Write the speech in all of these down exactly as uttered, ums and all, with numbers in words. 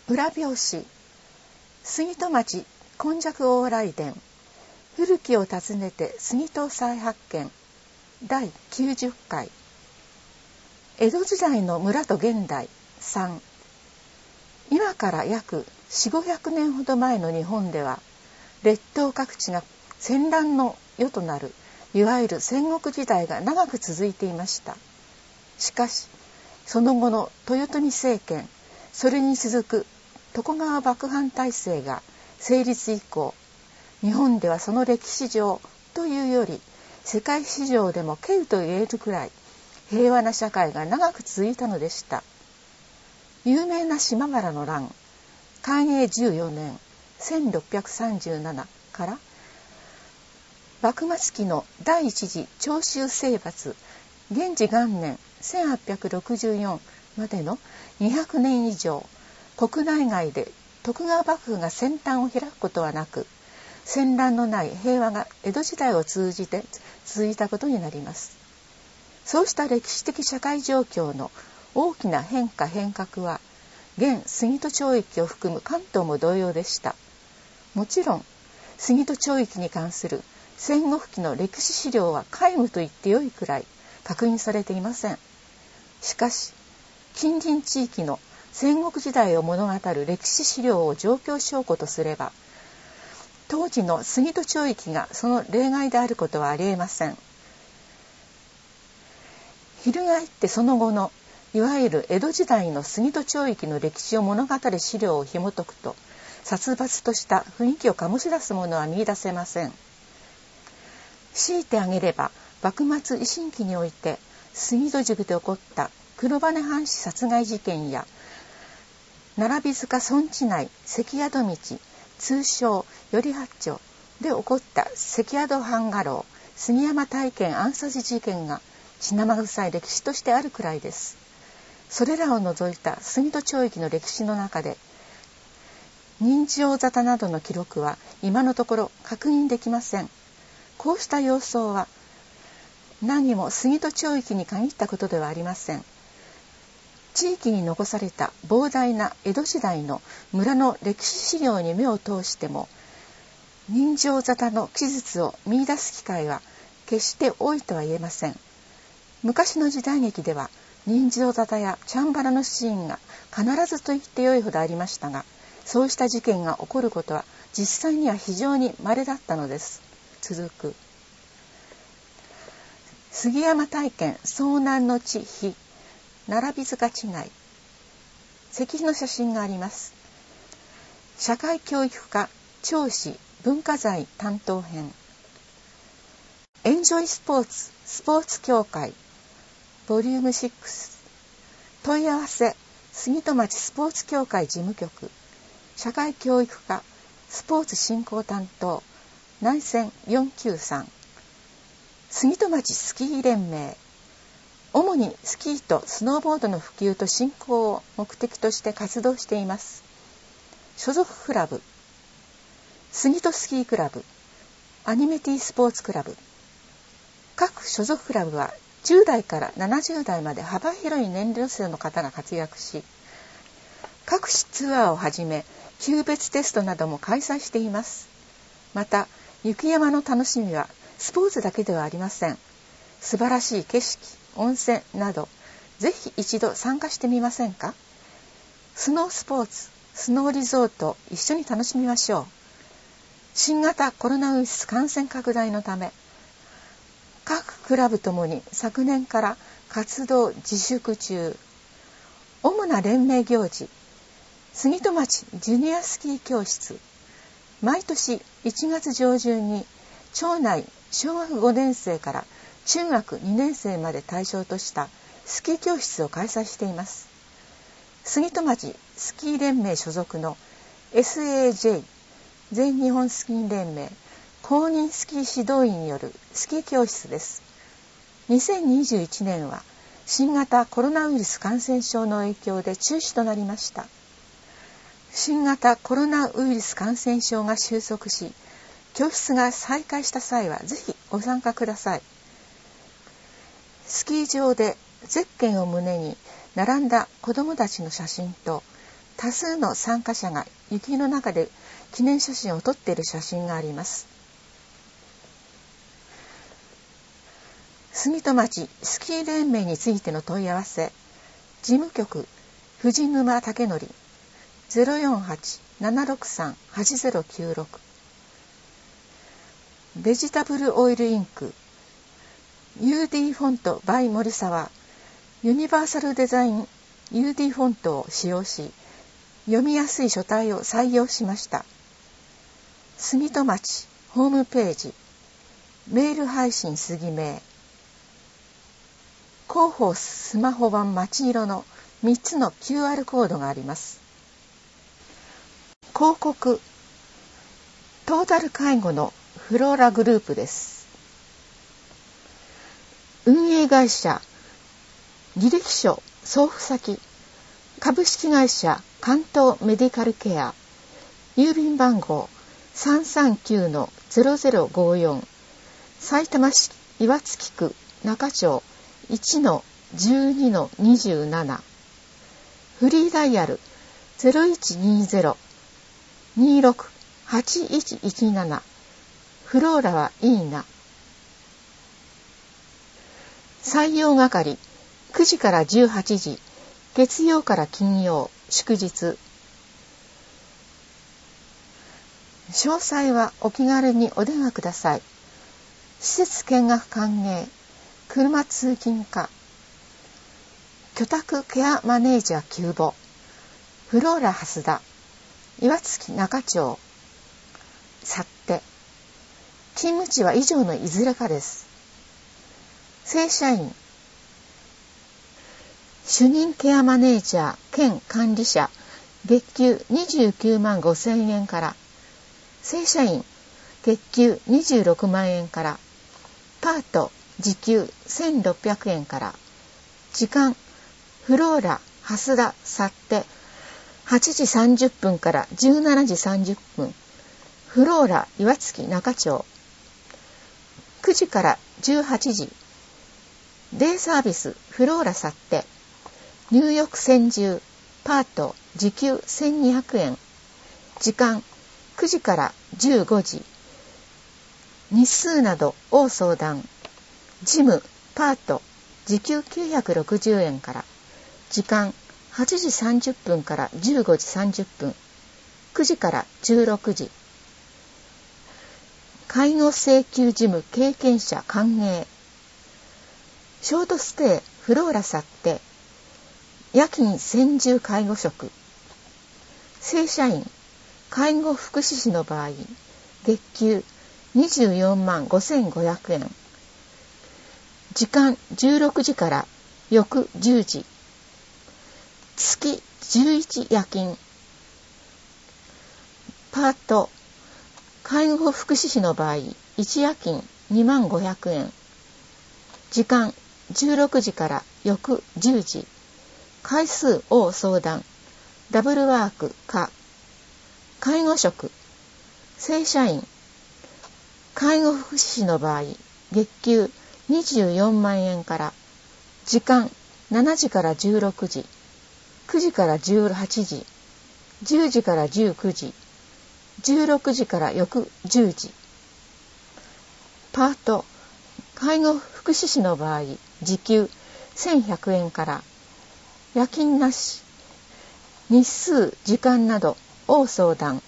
裏表紙、杉戸町今昔往来伝、古きを訪ねて杉戸再発見、だいきゅうじゅっかい。江戸時代の村と現代さん。今から約よんひゃくごひゃくねんほど前の日本では、列島各地が戦乱の世となる、いわゆる戦国時代が長く続いていました。しかし、その後の豊臣政権、それに続く徳川幕藩体制が成立以降、日本ではその歴史上というより、世界史上でも稀有と言えるくらい、平和な社会が長く続いたのでした。有名な島原の乱、寛永じゅうよねん、せんろっぴゃくさんじゅうななから幕末期の第一次長州征伐、元治元年せんはっぴゃくろくじゅうよんまでのにひゃくねん以上、国内外で徳川幕府が先端を開くことはなく、戦乱のない平和が江戸時代を通じて続いたことになります。そうした歴史的社会状況の大きな変化変革は、現杉戸町域を含む関東も同様でした。もちろん、杉戸町域に関する戦国期の歴史資料は皆無と言ってよいくらい確認されていません。しかし、近隣地域の戦国時代を物語る歴史資料を状況証拠とすれば、当時の杉戸町域がその例外であることはありえません。翻ってその後のいわゆる江戸時代の杉戸町域の歴史を物語る資料を紐解くと、殺伐とした雰囲気を醸し出すものは見出せません。強いて挙げれば、幕末維新期において杉戸宿で起こった黒羽藩士殺害事件や、並塚村地内関宿道、通称頼八丁で起こった関宿藩家老杉山大見暗殺事件が血生臭い歴史としてあるくらいです。それらを除いた杉戸町域の歴史の中で、人情沙汰などの記録は今のところ確認できません。こうした様相は何も杉戸町域に限ったことではありません。地域に残された膨大な江戸時代の村の歴史資料に目を通しても、人情沙汰の記述を見出す機会は決して多いとは言えません。昔の時代劇では、人情沙汰やチャンバラのシーンが必ずと言ってよいほどありましたが、そうした事件が起こることは実際には非常に稀だったのです。続く。杉山大見遭難の地碑、並塚地内、石碑の写真があります。社会教育課町史文化財担当編。エンジョイスポーツスポーツ協会ボリュームろく。問い合わせ、杉戸町スポーツ協会事務局、社会教育課スポーツ振興担当、内線よんきゅうさん。杉戸町スキー連盟、主にスキーとスノーボードの普及と振興を目的として活動しています。所属クラブ、杉戸スキークラブ、アニメティスポーツクラブ。各所属クラブはじゅう代からななじゅう代まで幅広い年齢層の方が活躍し、各種ツアーをはじめ級別テストなども開催しています。また、雪山の楽しみはスポーツだけではありません。素晴らしい景色、温泉など、ぜひ一度参加してみませんか？スノースポーツ、スノーリゾートを一緒に楽しみましょう。新型コロナウイルス感染拡大のため、各クラブともに昨年から活動自粛中。主な連盟行事、杉戸町ジュニアスキー教室。毎年いちがつ上旬に町内小学ごねん生から中学にねん生まで対象としたスキー教室を開催しています。杉戸町スキー連盟所属の エスエージェー 全日本スキー連盟公認スキー指導員によるスキー教室です。にせんにじゅういちねんは新型コロナウイルス感染症の影響で中止となりました。新型コロナウイルス感染症が収束し、教室が再開した際はぜひご参加ください。スキー場でゼッケンを胸に並んだ子どもたちの写真と多数の参加者が雪の中で記念写真を撮っている写真があります。杉戸町スキー連盟についての問い合わせ、事務局藤沼武則 ゼロよんはち ななろくさん はちゼロきゅうろく。ベジタブルオイルインク ユーディー フォント by 森沢、ユニバーサルデザイン ユーディー フォントを使用し、読みやすい書体を採用しました。杉戸町ホームページ、メール配信杉名、広報スマホ版町色のみっつの キューアール コードがあります。広告、トータル介護のフローラグループです。運営会社、履歴書送付先、株式会社関東メディカルケア、郵便番号 さんさんきゅうのゼロゼロごよん、さいたま市岩槻区中町 いちのじゅうにのにじゅうなな、フリーダイヤル ゼロいちにゼロ にろく はちいちいちなな、フローラはいいな。採用係くじからじゅうはちじ、月曜から金曜、祝日。詳細はお気軽にお電話ください。施設見学歓迎、車通勤課、居宅ケアマネージャー急募、フローラ蓮田、岩槻中町、去って、勤務地は以上のいずれかです。正社員、主任ケアマネージャー兼管理者、月給にじゅうきゅうまんごせんえんから、正社員、月給にじゅうろくまんえんから、パート、時給せんろっぴゃくえんから、時間、フローラ、蓮田、去って、はちじさんじゅっぷんからじゅうしちじさんじゅっぷん、フローラ、岩槻中町、くじからじゅうはちじ、デイサービス、フローラ去って、入浴洗浄、パート、時給せんにひゃくえん、時間、くじからじゅうごじ、日数などを相談、事務、パート、時給きゅうひゃくろくじゅうえんから、時間、はちじさんじゅっぷんからじゅうごじさんじゅっぷん、くじからじゅうろくじ。介護請求事務経験者歓迎。ショートステイフローラ去って、夜勤専従介護職。正社員、介護福祉士の場合、月給にじゅうよんまんごせんごひゃくえん。時間じゅうろくじから翌じゅうじ。月じゅういち夜勤。パート、介護福祉士の場合、いち夜勤にまんごひゃくえん。時間じゅうろくじから翌じゅうじ。回数を相談。ダブルワークか。介護職。正社員。介護福祉士の場合、月給にじゅうよんまんえんから。時間しちじからじゅうろくじ。くじからじゅうはちじ。じゅうじからじゅうくじ。じゅうろくじから翌じゅうじ。パート、介護福祉士の場合、時給せんひゃくえんから、夜勤なし、日数、時間などを相談。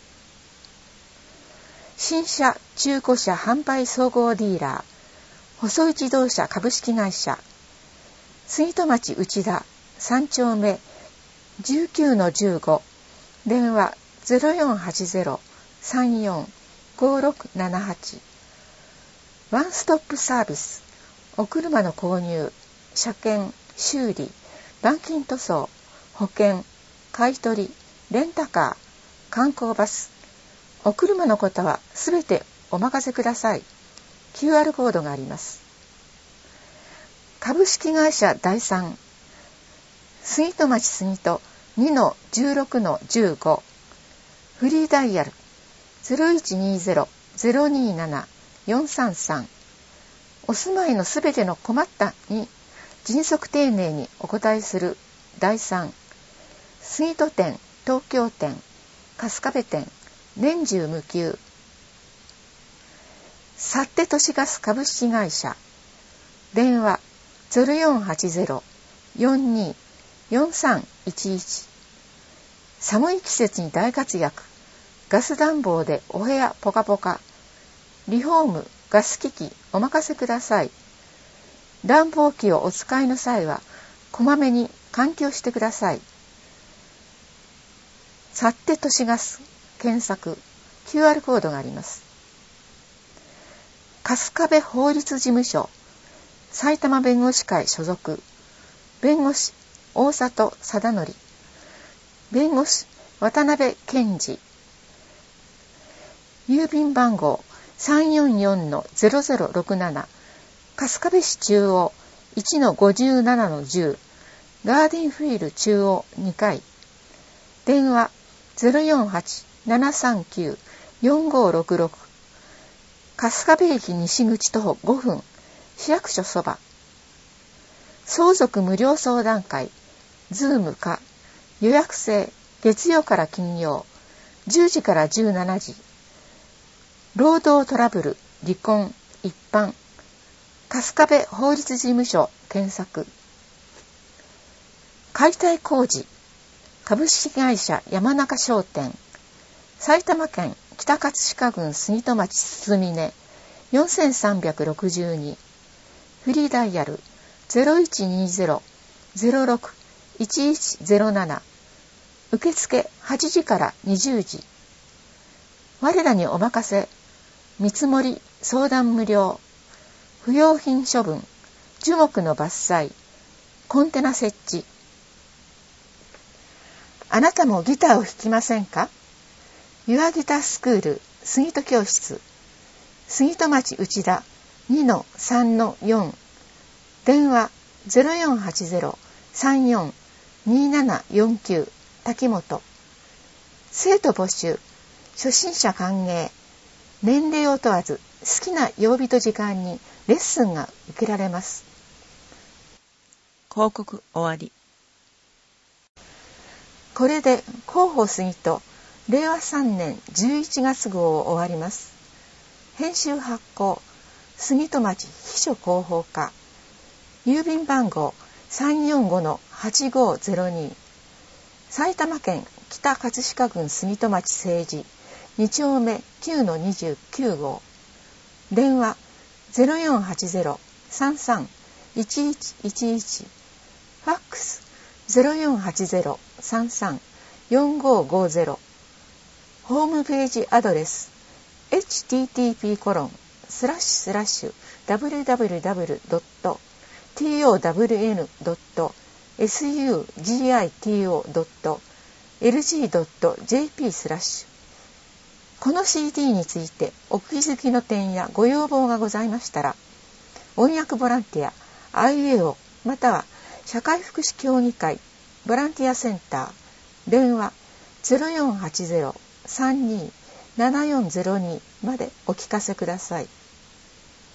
新車、中古車販売総合ディーラー、細井自動車株式会社、杉戸町内田さんちょうめ じゅうきゅうのじゅうご、電話 ゼロよんはちゼロ さんよん ごろくななはち。ワンストップサービス、お車の購入、車検、修理、板金塗装、保険、買取、レンタカー、観光バス、お車のことはすべてお任せください。キューアール コードがあります。株式会社第三、杉戸町杉戸 にのじゅうろくのじゅうご、フリーダイヤル ゼロいちにゼロ ゼロになな よんさんさん。お住まいのすべての困ったに迅速丁寧にお答えする第三、杉戸店東京店、春日部店、年中無休。サッテ都市ガス株式会社、電話 ゼロよんはちゼロ よんにー よんさんいちいち。寒い季節に大活躍、ガス暖房でお部屋ポカポカ。リフォーム、ガス機器お任せください。暖房機をお使いの際はこまめに換気をしてください。サッテ都市ガス検索、 キューアール コードがあります。春日部法律事務所、埼玉弁護士会所属、弁護士大里貞則、弁護士渡辺健二。郵便番号 さんよんよんのゼロゼロろくなな、春日部市中央 いちのごじゅうななのじゅう、ガーデンフィール中央にかい。電話 ゼロよんはち ななさんきゅう よんごろくろく。春日部駅西口徒歩ごふん、市役所そば。相続無料相談会、ズームか、予約制、月曜から金曜、じゅうじからじゅうしちじ。労働トラブル、離婚、一般、春日部法律事務所検索。解体工事、株式会社山中商店、埼玉県北葛飾郡杉戸町すみねよんさんろくに。フリーダイヤル ゼロいちにゼロ ゼロろく いちいちゼロなな。受付はちじからにじゅうじ。我らにお任せ。見積もり相談無料。不用品処分、樹木の伐採、コンテナ設置。あなたもギターを弾きませんか？ユアギタースクール杉戸教室、杉戸町内田 にのさんのよん。電話 ゼロよんはちゼロ さんよん にななよんきゅう。滝本。生徒募集、初心者歓迎。年齢を問わず好きな曜日と時間にレッスンが受けられます。 広告終わり。 これで広報杉戸れいわさんねんじゅういちがつ号を終わります。編集発行、杉戸町秘書広報課、郵便番号 さんよんごのはちごゼロに、埼玉県北葛飾郡杉戸町政治に丁目 きゅうのにじゅうきゅう号。電話 ゼロよんはちゼロ さんさん いちいちいちいち。ファックス ゼロよんはちゼロ さんさん よんごごゼロ。ホームページアドレス エイチティーティーピーコロンスラッシュスラッシュダブリューダブリューダブリュードットトワンドットスグジトドットエルジードットジェーピー スラッシュ。この シーディー についてお気づきの点やご要望がございましたら、音訳ボランティア アイエーオー または社会福祉協議会ボランティアセンター、電話 ゼロよんはちゼロ さんにー ななよんゼロに までお聞かせください。